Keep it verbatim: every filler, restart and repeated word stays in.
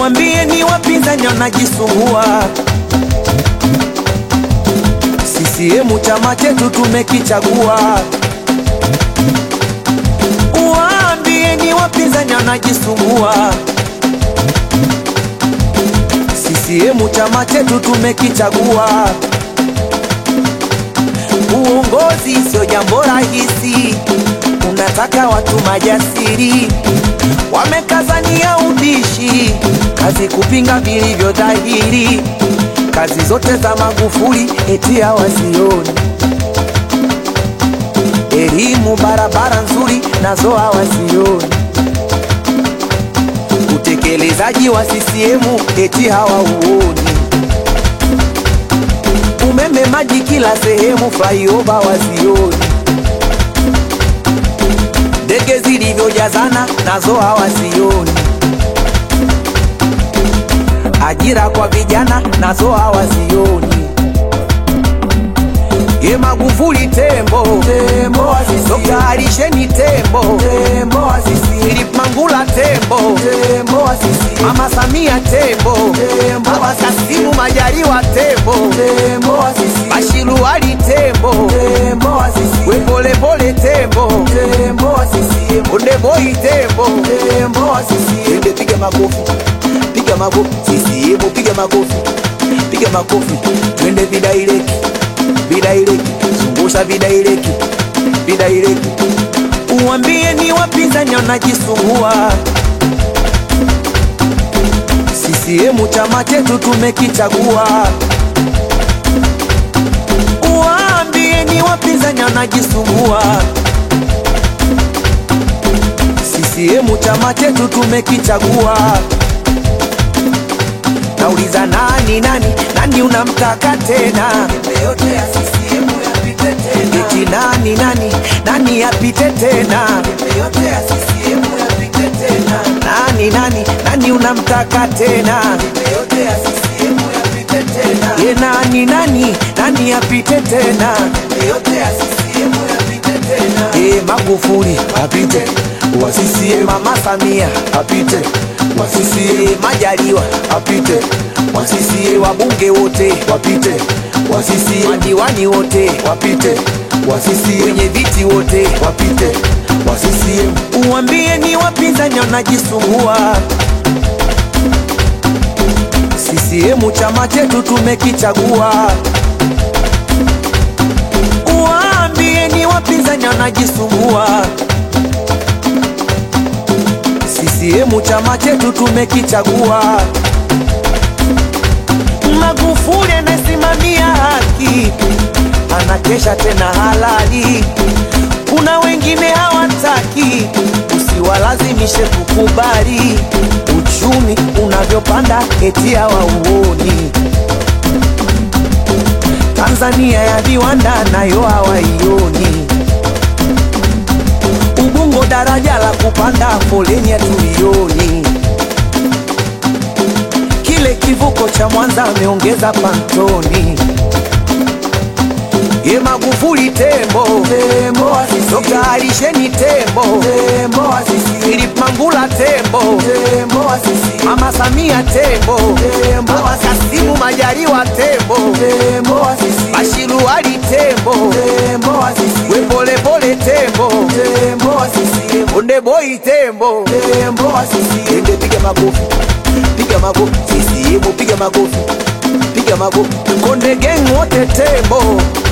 Uambie ni wapinzani wanajisumbua. C C M chama chetu tumekichagua. Uambie ni wapinzani wanajisumbua. C C M chama chetu tumekichagua. Uongozi sio jambo rahisi, unataka watu majasiri, wamekazania ubishi, kazi kupinga vilivyo dhahiri. Kazi zote za Magufuli eti hawazioni, elimu barabara nzuri nazo hawazioni, utekelezaji wa C C M eti hawauoni, umeme maji kila sehemu flyover wazioni, ndege zilivyojazana nazo hawazioni, ajira kwa vijana nazo hawazioni. Ye Magufuli tembo, tembo asisi. Dokta Alisheni tembo, tembo asisi. Philip Mangula tembo, tembo asisi. Mama Samia tembo, tembo Baba Kasimu Majaliwa tembo, tembo asisi. Bashiru Ali tembo, tembo asisi. We pole pole tembo, tembo asisi. Onde boy tembo, tembo asisi. Ende piga makofi, piga makofi. Sisi hebu piga makofi, piga makofi. Twende vidaireki, vidaireki, zungusha vidaireki, vidaireki. Uambie ni wapinzani wanajisumbua. C C M chama chetu tumekichagua. Uambie ni wapinzani wanajisumbua. C C M chama chetu tumekichagua. Nauliza nani nani nani unamtaka tena? Yote ya C C M yapite tena. Eti nani nani nani yapite tena? Yote ya C C M yapite tena. Nani nani nani unamtaka tena? Yote ya C C M yapite tena. Ye nani nani nani yapite tena? Yote ya C C M yapite tena. Ye Magufuli apite wa C C M, Mama Samia apite wa C C M, Majaliwa apite wa C C M, wabunge wote wapite wa C C M, madiwani wote wapite wa C C M, wenye viti wote wapite wa C C M. Uambie ni wapinzani wanajisumbua. C C M chama chetu tumekichagua. Uambie ni wapinzani wanajisumbua. C C M chama chetu tumekichagua. Magufuli anasimamia haki, anakesha tena halali. Kuna wengine hawataki, usiwalazimishe kukubali. Uchumi unavyopanda eti hawauoni. Tanzania ya viwanda nayo hawaioni. Ubungo daraja la kupanda foleni ya tulioni. Kile kivuko cha Mwanza ameongeza pantoni. Ye Magufuli tembo, tembo asisi. Dokta Alisheni tembo, tembo asisi. Philip Mangula tembo, tembo asisi. Mama Samia tembo, tembo Baba Kasimu Majaliwa tembo, tembo asisi. Bashiru Ali tembo, tembo asisi. We pole pole tembo, tembo asisi. Onde boy tembo, tembo asisi. Ende piga makofi, piga makofi. Sisi hebu piga makofi, piga makofi. Konde gang wote tembo.